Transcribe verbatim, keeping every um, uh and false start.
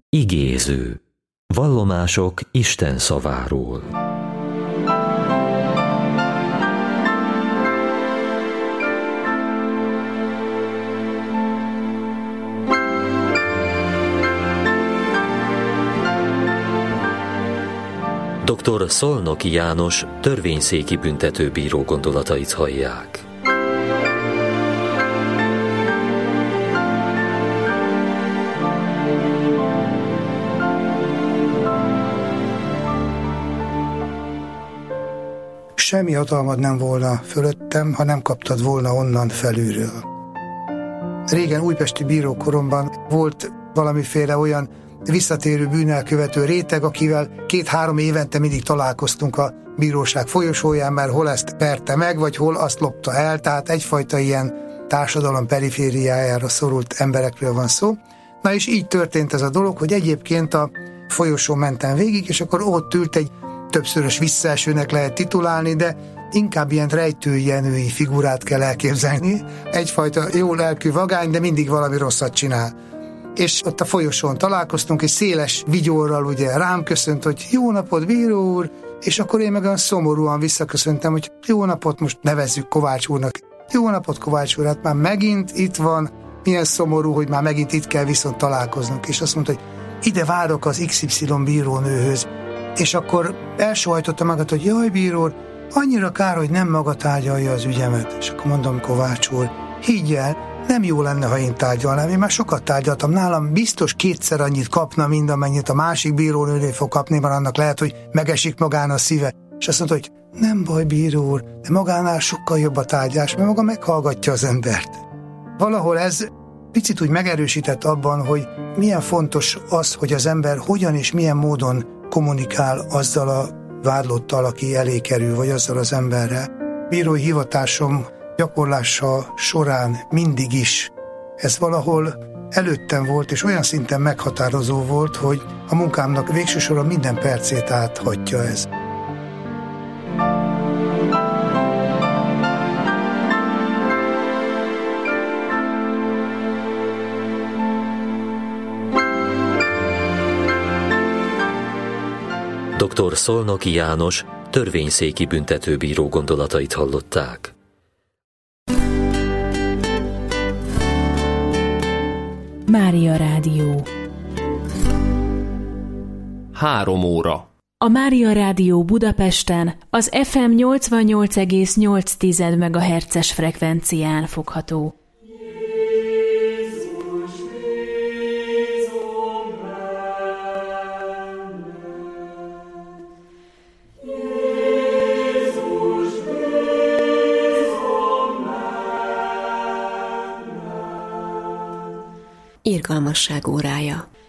Igéző. Vallomások Isten szaváról. doktor Szolnoki János törvényszéki büntetőbíró gondolatait hallják. Semmi hatalmad nem volna fölöttem, ha nem kaptad volna onnan felülről. Régen újpesti bírókoromban volt valamiféle olyan visszatérő bűnelkövető réteg, akivel két-három évente mindig találkoztunk a bíróság folyosóján, mert hol ezt perte meg, vagy hol azt lopta el, tehát egyfajta ilyen társadalom perifériájára szorult emberekről van szó. Na és így történt ez a dolog, hogy egyébként a folyosón mentem végig, és akkor ott ült egy többszörös visszaesőnek lehet titulálni, de inkább ilyen rejtőjenői figurát kell elképzelni. Egyfajta jó lelkű vagány, de mindig valami rosszat csinál. És ott a folyosón találkoztunk, és széles vigyorral ugye rám köszönt, hogy jó napot, bíró úr, és akkor én meg olyan szomorúan visszaköszöntem, hogy jó napot, most nevezzük Kovács úrnak. Jó napot, Kovács úr, hát már megint itt van, milyen szomorú, hogy már megint itt kell viszont találkoznunk. És azt mondta, hogy ide várok az iksz ipszilon bírónőhöz. És akkor elsóhajtotta magát, hogy jaj, bíró úr, annyira kár, hogy nem maga tárgyalja az ügyemet. És akkor mondom, Kovács úr, higgy el, nem jó lenne, ha én tárgyalnám. Én már sokat tárgyaltam. Nálam biztos kétszer annyit kapna, mint amennyit a másik bírónőnél fog kapni, mert annak lehet, hogy megesik magán a szíve. És azt mondta, hogy nem baj, bíró úr, de magánál sokkal jobb a tárgyás, mert maga meghallgatja az embert. Valahol ez picit úgy megerősített abban, hogy milyen fontos az, hogy az ember hogyan és milyen módon kommunikál azzal a vádlottal, aki elé kerül, vagy azzal az emberrel. Bírói hivatásom gyakorlása során mindig is ez valahol előttem volt, és olyan szinten meghatározó volt, hogy a munkámnak végső soron minden percét áthatja ez. doktor Szolnoki János törvényszéki büntetőbíró gondolatait hallották. Mária Rádió. Három óra. A Mária Rádió Budapesten az ef em nyolcvannyolc egész nyolc megahertzes frekvencián fogható. Irgalmasság órája.